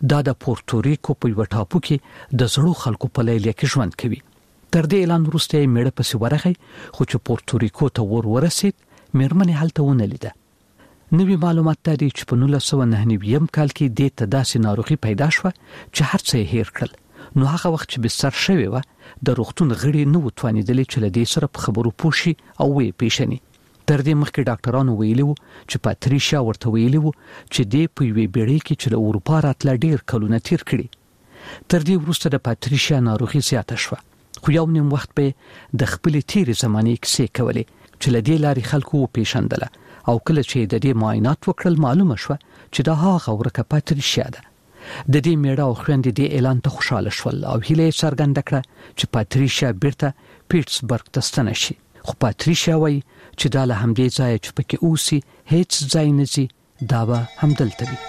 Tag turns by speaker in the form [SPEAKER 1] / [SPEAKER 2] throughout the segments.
[SPEAKER 1] دا د پورتوریکو په یو ټاپو کې د زړو خلکو په لیلیه کې ژوند کوي. تر دې اعلان وروسته یې میړه پسې ورغی، خو چې پورتوریکو ته ورسید مېرمنې هلته ونه لیده. نوي معلومات دا دي چې په 1999 کال کې د تداسې ناروغي پیدا شوه چې هر څه یې هیر کړل. نو هغه وخت چې بستر شوی و د روغتون غړي نو توانیدلې چې له دې سره په خبرو پوښي او وې پیښني. تر دې مخکې ډاکټرانو ویلي وو چې پاتریشیا ورته ویلي وو چې دې په یوې بیړۍ کې چې له اروپا راتله ډیر کلونه تیر کړي. تر دې وروسته د پاتریشیا ناروغي زیاته شوه، خو یو نیم وخت به د خپلې تیرې زمانې کیسې کولې چې له دې لارې خلکو وپېژندله، او کله چې د دې معاینات وکړل معلومه شوه چې دا هغه ورکه پاتریشیا ده. د دې میړه او خويندې دې اعلان ته خوشاله شول او هیله یې څرګنده کړه چې پاتریشیا بیرته پیټسبرګ ته ستنه شي. خو پاتریشیا وایي چې دا له همدې ځایه چې پکې اوسي هیڅ ځای نه ځي، دا به همدلته وي.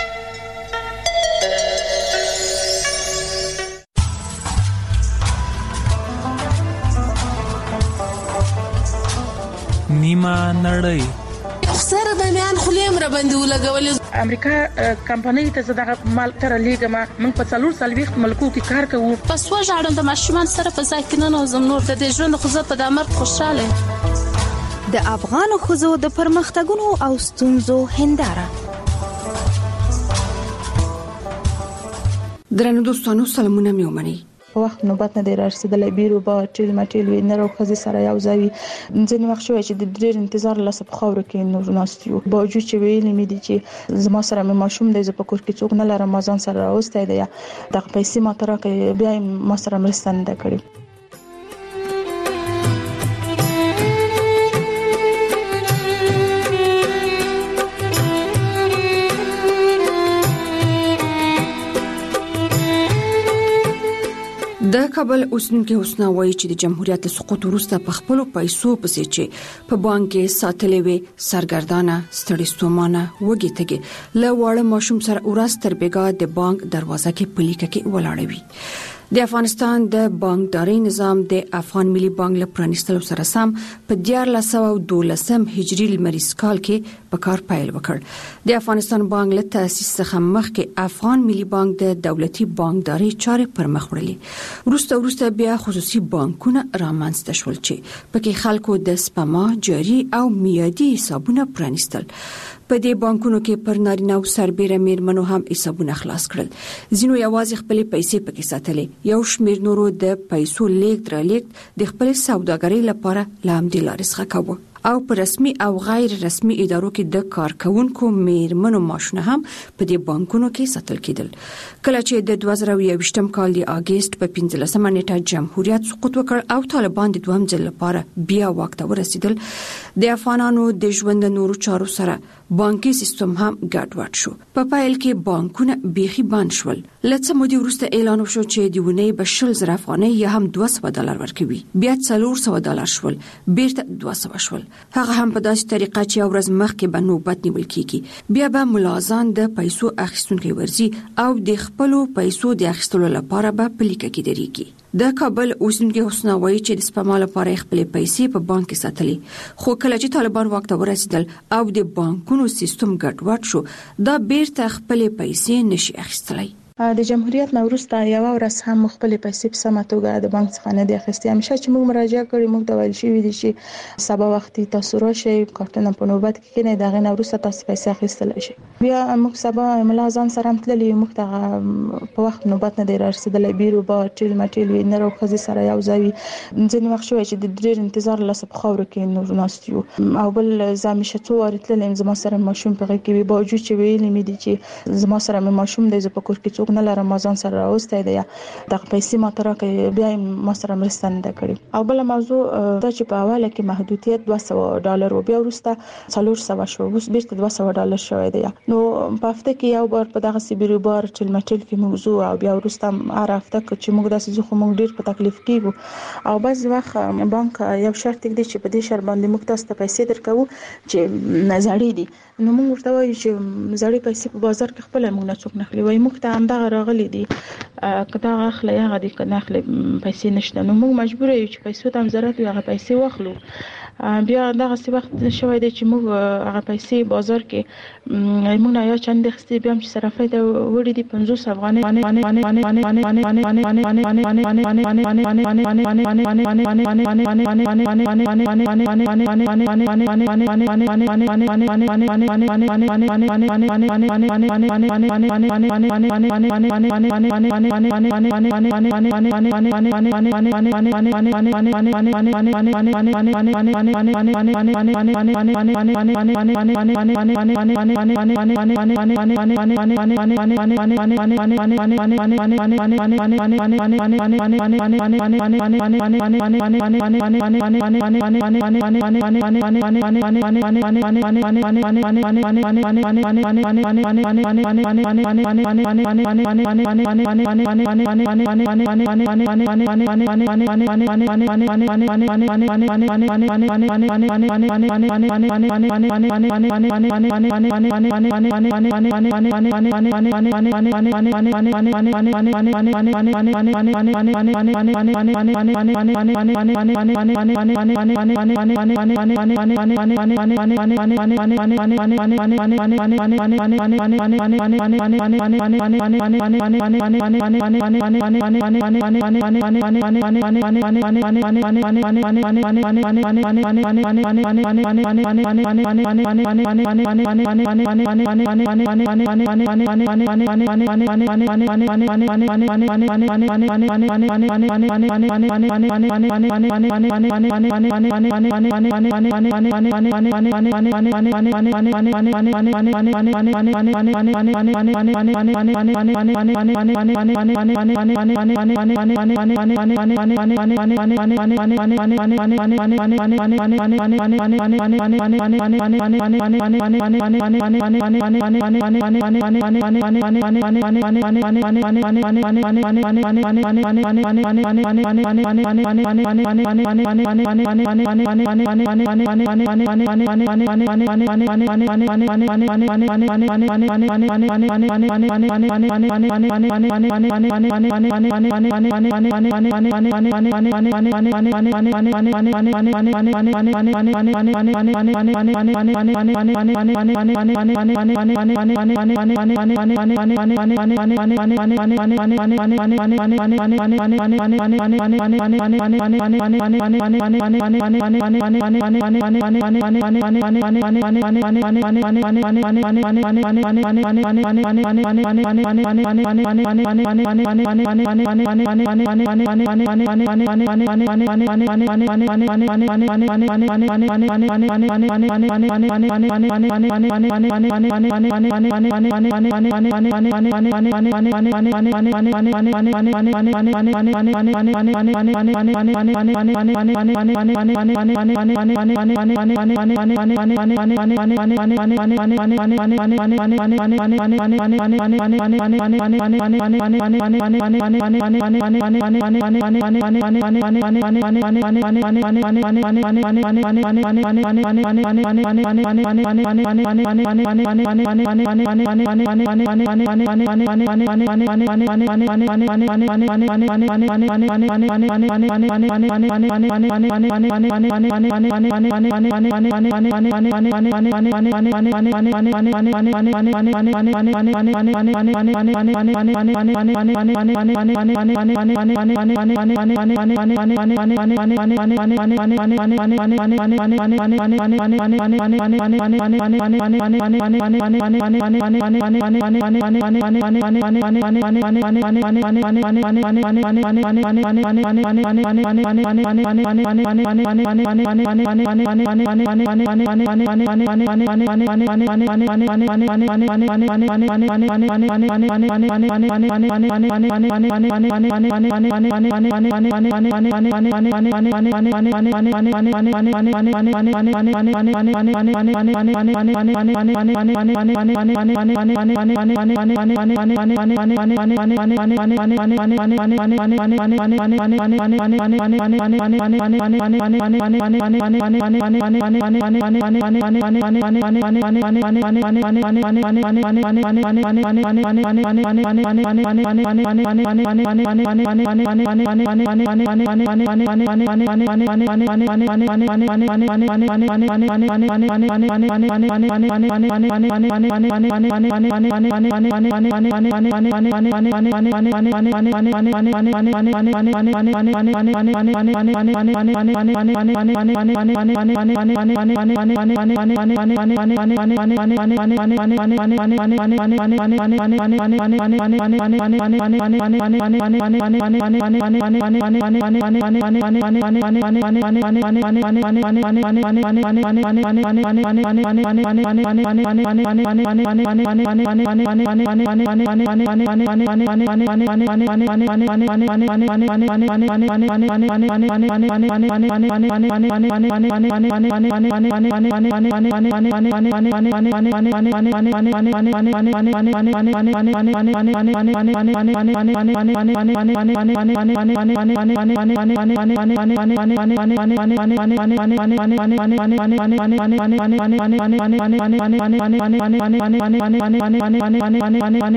[SPEAKER 2] نیمه نړۍ
[SPEAKER 3] سره د میان خلیم را باندې ولګولې.
[SPEAKER 4] امریکا کمپنۍ ته زداغه مال تر لیګه ما موږ په 4 ملکو کې کار کوو.
[SPEAKER 3] پس وژاړم د ماشومان سره په ځای کې نه نوزم نور د دې ژوند خو زه په دامر خوشاله.
[SPEAKER 5] د افغان خزو د پرمختګونو او ستونزو هنداره.
[SPEAKER 6] درنو دوستانو سلامونه مې ومنئ.
[SPEAKER 7] په وخت نوبت نه دی رارسېدلی، بیرو با ټیل مټیل وي نر او ښځې سره یو ځای وي. ځینې وخت شوی چې د ډېر انتظار لاسه په خاورو کې نور ناست یو، باوجود چې ویلي مې دي چې زما سره مې ماشوم دی، زه په کور کې څوک نه لرم، ما ځان سره راوستی دی، دغه پیسې ما ته راکړئ، بیا یې ما سره مرسته نه ده کړې.
[SPEAKER 6] د کابل اوسنیکي حسنا وایي چې د جمهوریت سقوط وروسته په خپل پیسو پسې چې په بانک کې ساتلې وي سرګردانه ستړي ستومانه وږي تګي له واړه ماشوم سره ورځ تر بیګا د بانک دروازه کې پلیکه کې ولاړوي. د افغانستان د بانکداري نظام د افغان ملي بانک له پرانیستلو سره سم په 1912 هجري لمریز کال کې په کار پیل وکړ. د افغانستان بانک له تاسیس څخه مخکې افغان ملي بانک د دولتي بانکداري چارې پرمخ وړلې. وروسته بیا خصوصي بانکونه رامنځته شول چې پکې خلکو د سپما جاري او میادي حسابونه پرانیستل. په دې بانکونو کې پر نارینه او سربېره میرمنو هم حسابونه خلاص کړل. ځینو یوازې خپل پیسې پکې ساتلې، یو شمېر نورو د پیسو لیږد رالیږد د خپل سوداګرۍ لپاره لامدې لارې څخه کاوه. او په رسمي او غیر رسمي ادارو کې د کارکونکو میرمنو معاشونه هم په دې بانکونو کې ساتل کېدل. کله چې د 2021 کال د اگست په 15 نیټه جمهوریت سقوط وکړ او طالبان د دوهم ځل لپاره بیا واک ته ورسېدل، د افغانانو د ژوند نورو چارو سره بانکي سیستم هم ګډوډ شو. په پایل کې بانکونه بیخي بند شول. لڅ مودې وروسته اعلان وشو چې د ونې به 20,000 افغانۍ یا هم $200 ورکوي. بیا $400 شول، بیرته 200 شول. هغه هم په داسې طریقه چې ورځ مخکې به نوبت نیول کیږي. بیا به ملازان د پیسو اخیستونکو ورزي او د خپلو پیسو د اخیستلو لپاره به پلیکه کې درېږي. د کابل اوسنیکي حسنا وایي چې د سپما لپاره خپل پیسې په بانک کې ساتلې، خو کله چې طالبان واک ته ورسېدل او د بانکونو سیستم ګډوډ شو، دا بیرته خپل پیسې نشي اخیستلای.
[SPEAKER 7] د جمهوریت نه وروسته یو ورځ هم خپل پیسې په سمه توګه د بانک څخه نه دی اخیستې. همیشه چې موږ مراجعه کړې موږ ته ویل شوي دي چې سبا وختي تاسو راشئ، کارتونه په نوبت کې کېنئ، دغه نه وروسته تاسو پیسې اخیستلی شئ. بیا موږ سبا ملازان سره هم تللي، موږ ته په وخت نوبت نه دی رارسېدلی، بیرو با ټیل مټیل وي نر او ښځې سره یو ځای وي. ځینې وخت شوی چې د ډېر انتظار لاسه په خاورو کې نور ناست یو، او بل زه همیشه څو وارې تللی یم، زما سره ماشوم په غېږ کې وي، باوجود چې ویلي مې دي چې زما سره مې ماشوم دی، زه په کور کې څوک نه لرم، ما ځان سره راوستی دی، دغه پیسې ما ته راکړئ، بیا یې ما سره مرسته نه ده کړې. او بله موضوع دا چې په اوله کې محدودیت $200 و، بیا وروسته 400 شو، اوس بیرته $200 شوی دی. نو په هفته کې یو بار په دغه بیرو بار ټیل مټیل کې موضوع، او بیا وروسته هر هفته چې موږ داسې ځو خو موږ ډېر په تکلیف کېږو. او بعضې وخت بانک یو شرط دی چې په دې شرط باندې موږ تاسو ته پیسې درکوو چې زړې دي. نو موږ ورته وایو چې زړې پیسې په بازار کې خپله موږ نه څوک نه اخلي، وایي موږ ته همدغه راغلي دي، که دغه اخلئ هغه دي، که نه اخلئ پیسې نشته. نو موږ مجبور یو چې پیسو ته هم ضرورت وي، هغه پیسې واخلو. بیا دغه څه وخت شوی دی چې موږ هغه پیسې بازار کې موږ نه یا چند خسته بیا چې صرفه ته وړي دي 500 افغانۍ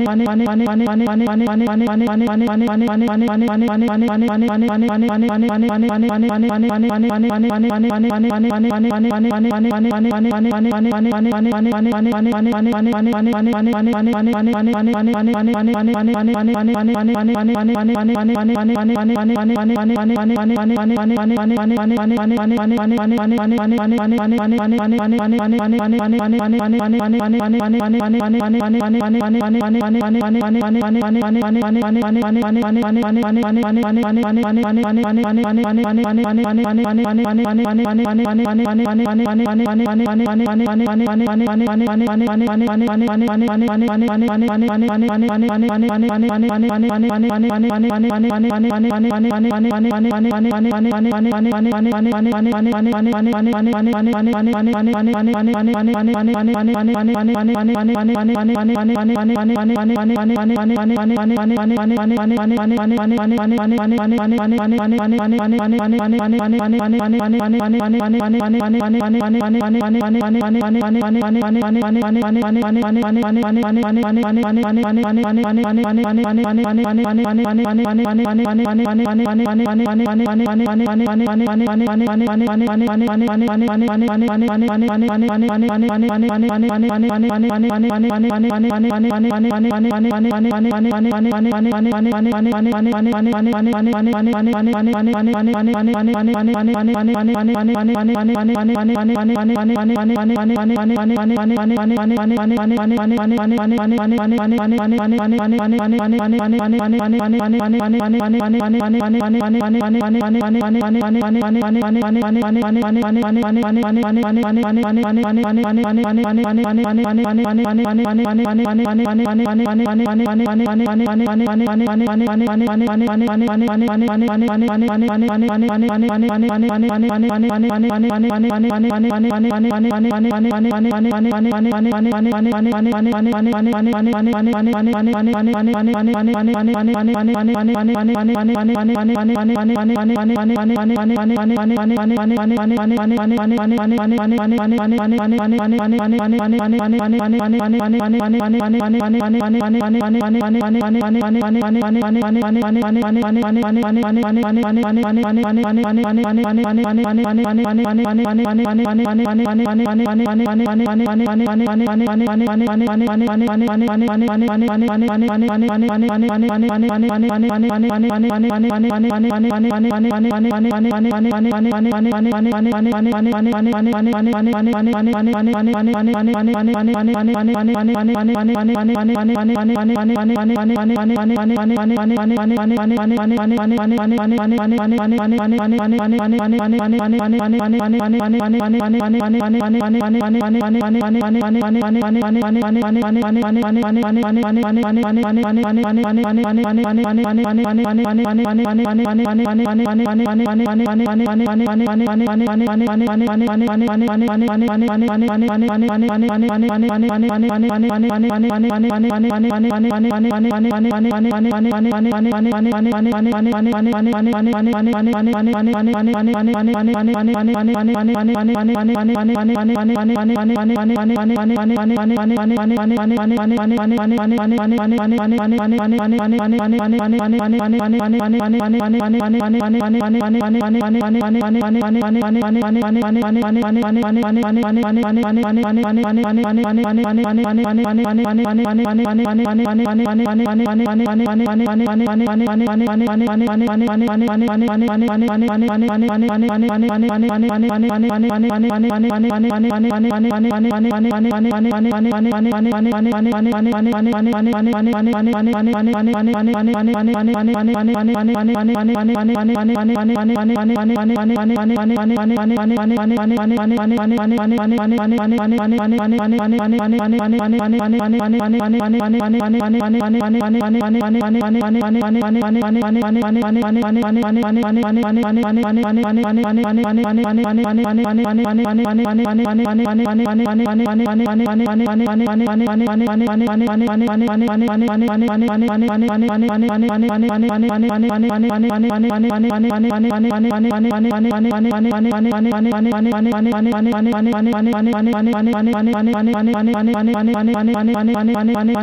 [SPEAKER 8] Ani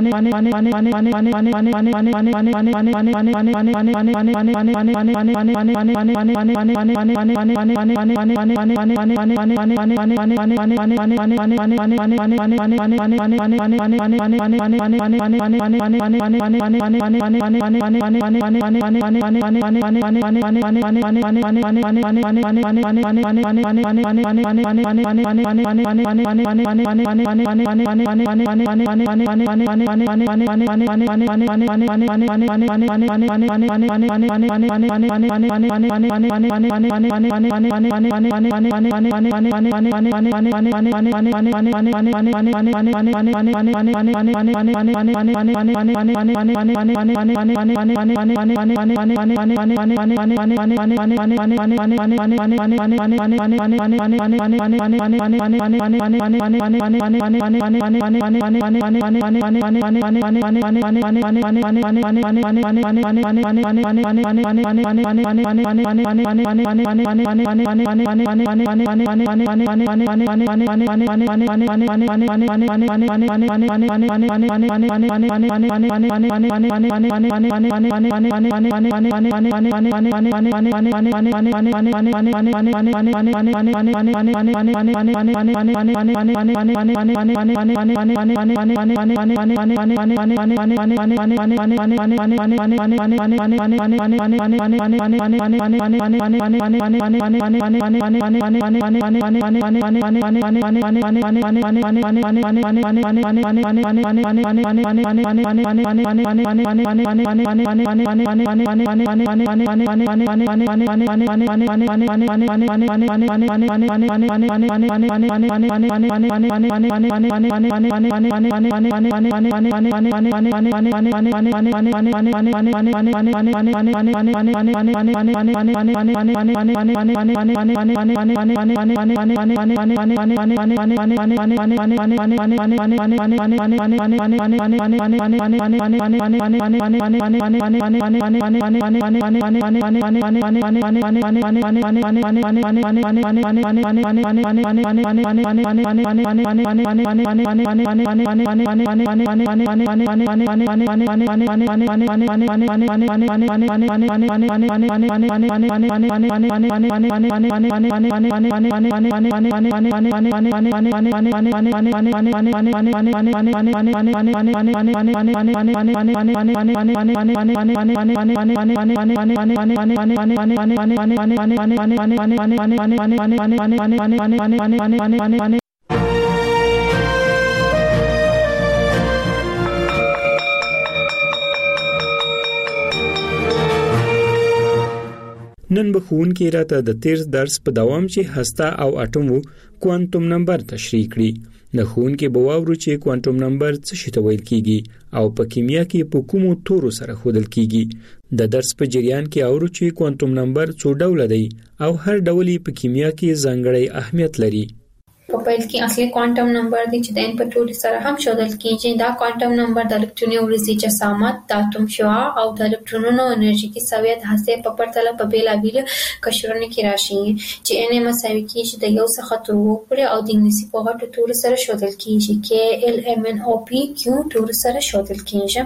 [SPEAKER 8] نن به ښوونکي راته د تیر درس په دوام چې هسته او اټوم کوانټم نمبر تشریح کړي. د ښوونکي به واورو چې کوانټم نمبر څه شي ته ویل کیږي او په کیمیا کې په کومو تورو سره ښودل کیږي. د درس په جریان کې اورو چې کوانټم نمبر څو ډوله دی او هر ډول په کیمیا کې ځانګړی اهمیت لري.
[SPEAKER 9] په پیل کې اصلي کوانټم نمبر دی چې د ان په توري سره هم ښودل کیږي. دا کوانټم نمبر د الکتروني ورځي جسامت، د اتوم شعاع او د الکترونونو انرژیکي سویه د هسته په پرتله په بیلابیلو قشرونو کې راشي چې ان مساوي کیږي د یو څخه تر 2 پورې او د انګلیسي په غټو تورو سره ښودل کیږي کې ال ام ان او پی کیو تورو سره ښودل کیږي.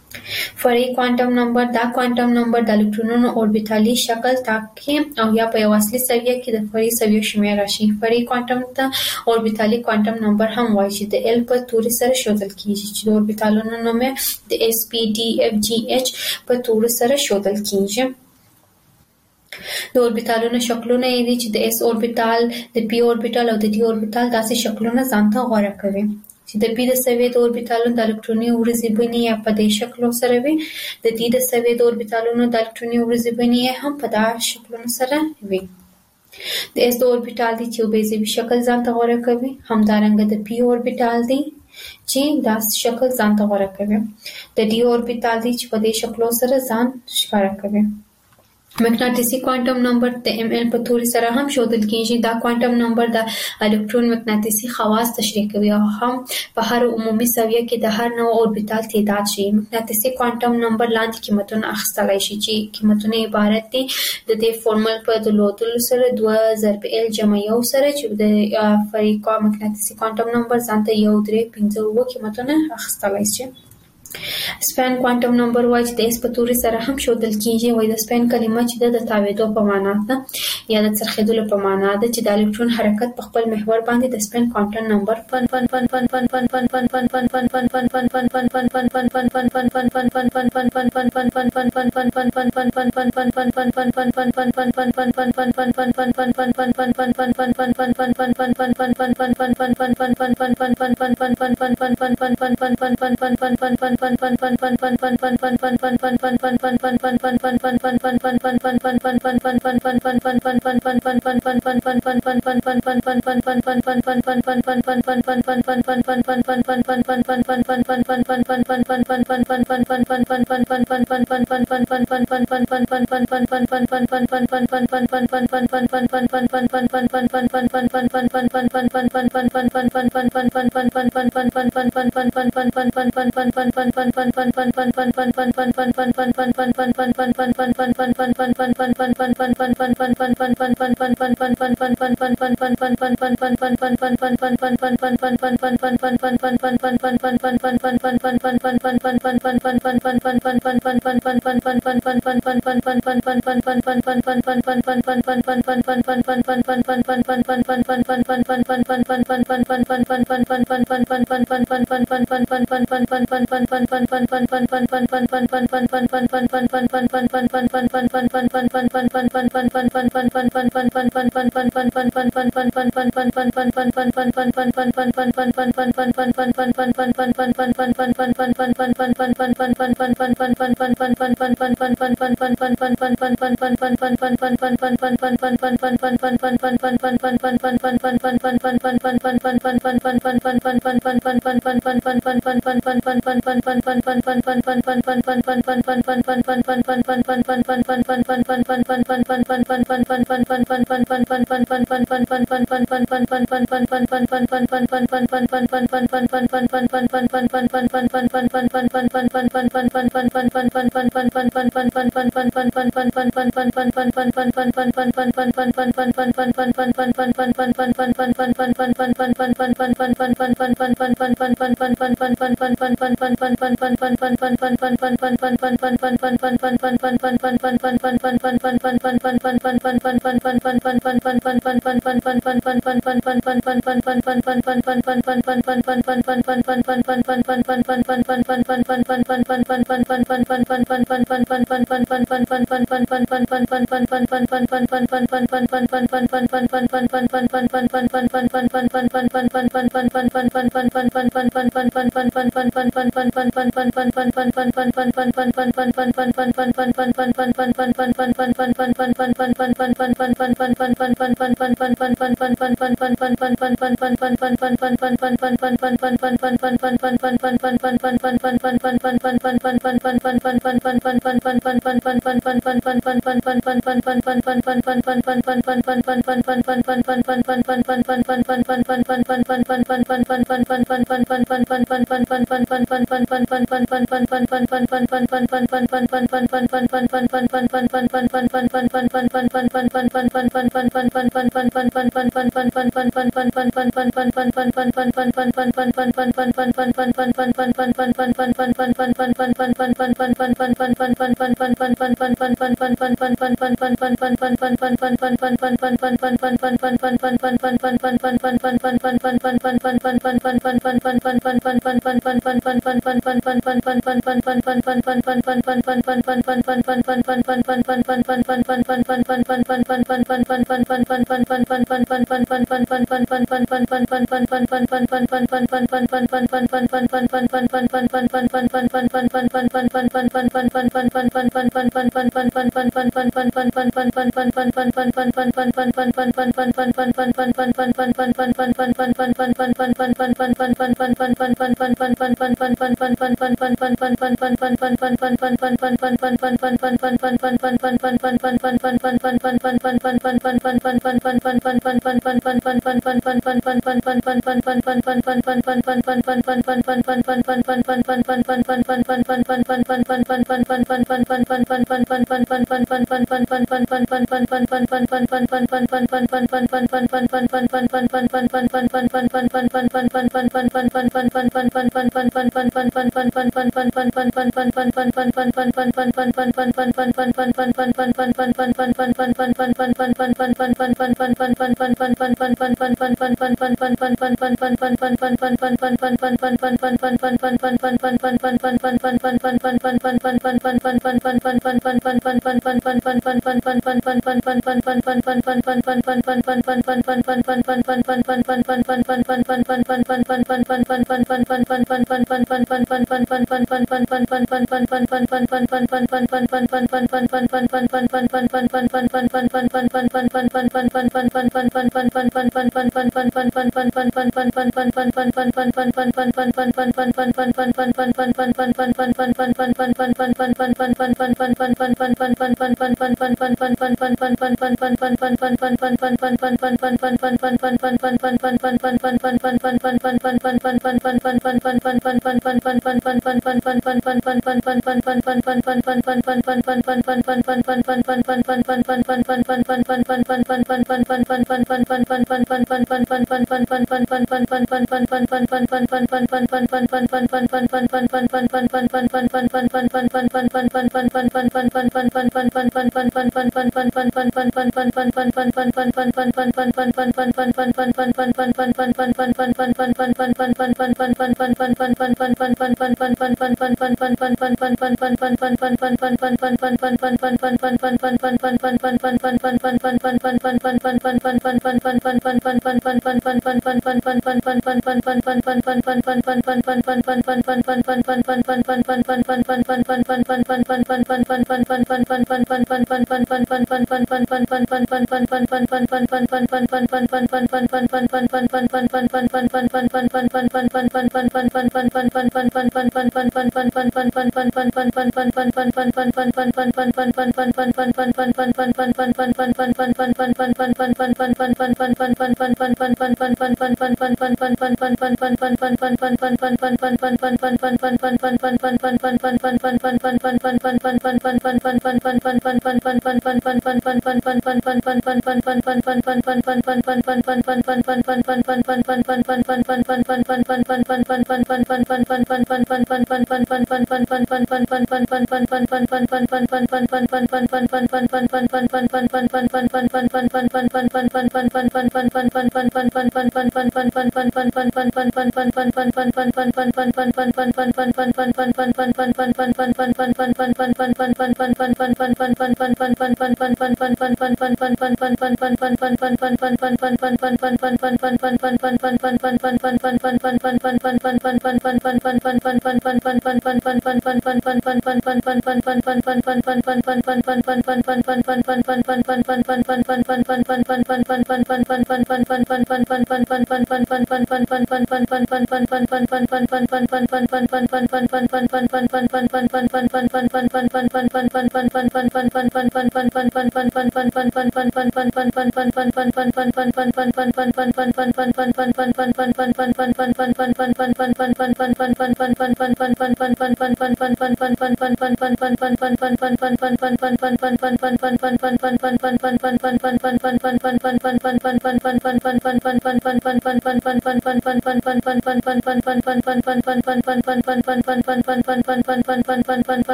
[SPEAKER 9] فرعي کوانټم نمبر دا کوانټم نمبر د الکترونونو اوربیتالي شکل ټاکي او یا په یو اصلي سویه کې د فرعي سویو شمېر راشي. فرعي کوانټم ته اوربیتالي کوانټم نمبر هم وایي چې د ال په توري سره ښودل کیږي چې د اوربیتالونو نوم د اس پی ډي اف جی ایچ په توري سره ښودل کیږي. د اوربیتالونو شکلونه دي چې د اس اوربیتال، د پی اوربیتال او د ډي اوربیتال داسې شکلونه ځانته غوره کوي چې د پی د سویې د اوربیتالونو د الکتروني ورځې بڼې یا په دې شکلو سره وي، د ډي د سویې د اوربیتالونو د الکتروني ورځې بڼې هم په دا شکلونو سره وي. د اس د اوربیتال دی چې بیزوي شکل ځانته غوره کوي، همدارنګه د پی اوربیتال دی چې دا شکل ځانته غوره کوي، د ډي اوربیتال دی چې په دې شکلو سره ځان ښکاره کوي. مقناطیسي کوانټم نمبر د ام ال په توري سره هم ښودل کیږي. دا کوانټم نمبر د الکترون مقناطیسي خواص تشریح کوي او هم په هر عمومي سویه کې د هر نوع اوربیتال تعداد شي. مقناطیسي کوانټم نمبر لاندې قیمتونه اخیستلای شي چې قیمتونه عبارت دي د دې فورمول په درلودلو سره 2 ضرب ال جمع 1 سره چې د فرعي مقناطیسي کوانټم نمبر ځانته 1 3 5 قیمتونه اخیستلای شي. سپین کوانټم نمبر وایي چې د اس په توري سره هم ښودل کیږي. وایي د سپین کلمه چې د تاویدو په معنا ده یا د څرخېدلو په معنا ده چې د الکترون حرکت په خپل محور باندې د سپین کوانټم نمبر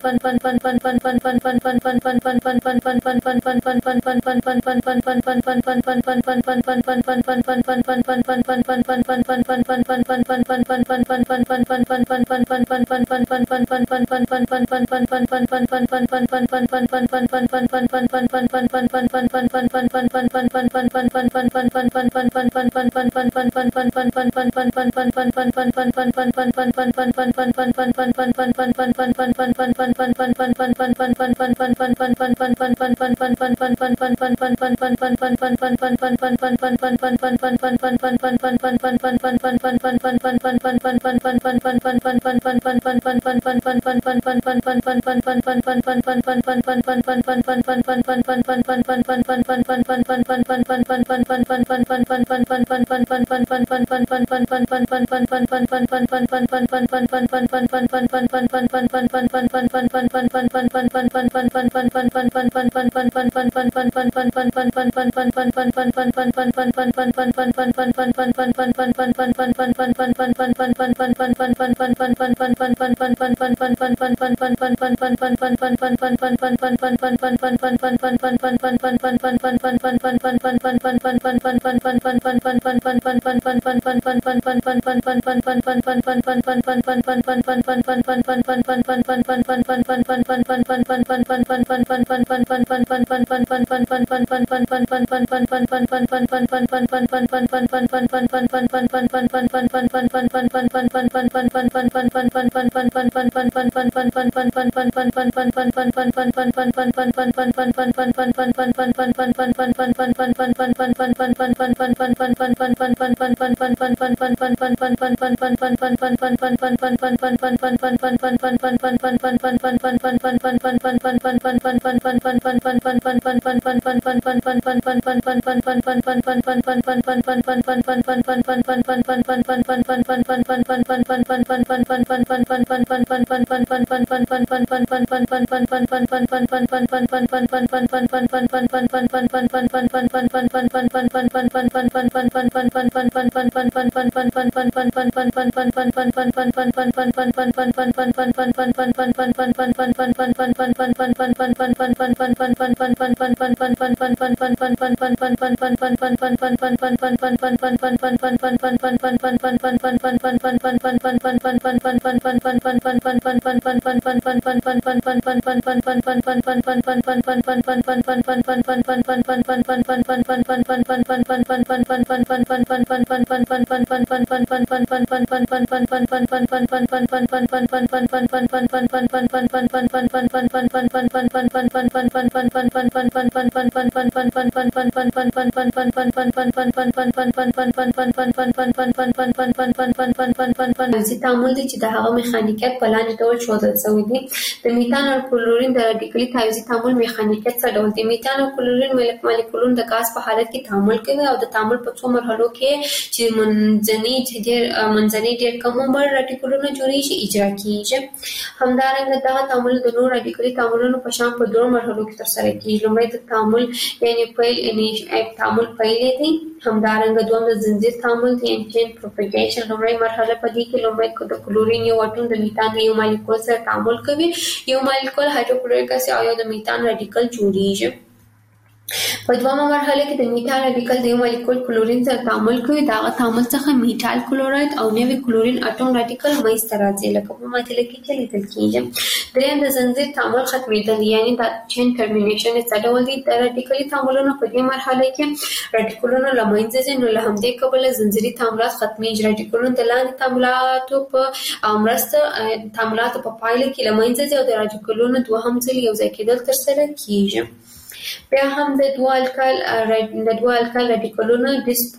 [SPEAKER 9] تعامل دي چې د هغه میخانیکیت په لاندې ډول ښودل شوی دی. د میتان او کلورین د رادیکلي تعویضي تعامل میخانیکیت څه ډول دی؟ میتان او کلورین مالیکولونه د غاز په حالت کې تعامل کوي او د تعامل په څو مرحلو کې چې منځني ډېر کم عمر رادیکلونه جوړیږي اجرا کیږي. همدارنګه دغه تعامل د نور رادیکلي تعاملونو په شان په دوه مرحلو کې ترسره کیږي. لومړی د تعامل تعامل پیل دی. همدارنګه دوم د زنجیر تعامل دی، چین پروپاګیشن. لومړی مرحله په دې کې لومړی د کلورین یو اټوم د میتان یو مالیکول سره تعامل کوي. یو مالیکول هایدروکلوریک اسید او یو د میتان رادیکل جوړیږي. په دومره مرحله کې د میتان رادیکل د یو مالیکول کلورین سره تعامل کوي. دغه تعامل څخه میتال کلوراید او نوی کلورین اټوم رادیکل منځته راځي لکه په معادله کې چې لیدل کیږي. دریم د زنجیر تعامل ختمېدل، یعنی د چین ټرمینیشن څه ډول دی؟ د رادیکلي تعاملونو په دې مرحله کې رادیکلونه له منځه ځي، نو له همدې کبله زنجیري تعاملات ختمېږي. رادیکلونه د لاندې تعاملاتو په مرسته تعاملاتو په پایله کې له منځه ځي او د رادیکلونو دوهم ځل یو ځای کېدل ترسره کیږي. بیا هم د دوه الکال رادیکلونو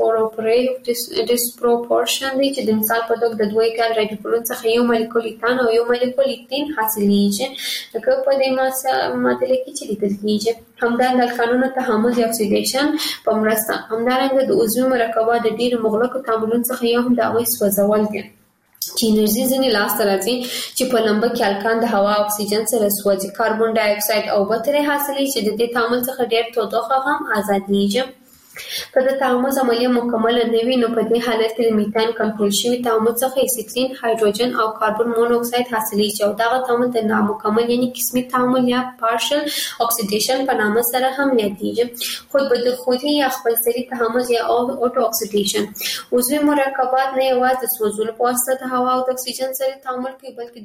[SPEAKER 9] ډیسپروپورشن دی چې د مثال په توګه د دوه الکال رادیکلونو څخه یو مالیکول ایتان او یو مالیکول ایتین حاصلیږي لکه په دې معادله کې چې لیدل کیږي. همدارنګه الکانونو تحامل د اکسیدیشن په مرسته. همدارنګه د عضوي مرکبات د ډیرو مغلقو تعاملونو څخه یو هم د هغوی سوځول دي چې انرژي ځینې لاسته راځي چې په لمبه کې الکان د هوا اکسیجن سره سوځي. کاربن ډای اکساید او اوبه ترې حاصلېږي چې د دې تعامل څخه ډېر تودوخه هم ازادېږي. که د تعامل عملیه مکمل نه وي نو په دې حالت کې د میتان کنټرول شوی تعامل څخه اسیټین هایدروجن او کاربن مونوکساید حاصلېږي او دا تعامل د نامکمل یعنی قسمي تعامل یا پارشل اکسیډیشن په نامه سره هم یادېږي. خود به خودي یا خپلسري تعامل یا اوټو اکسیډیشن عضوي مرکبات نه یوازې د سوځولو په واسطه د هوا او د اکسیجن سره تعامل کوي بلکې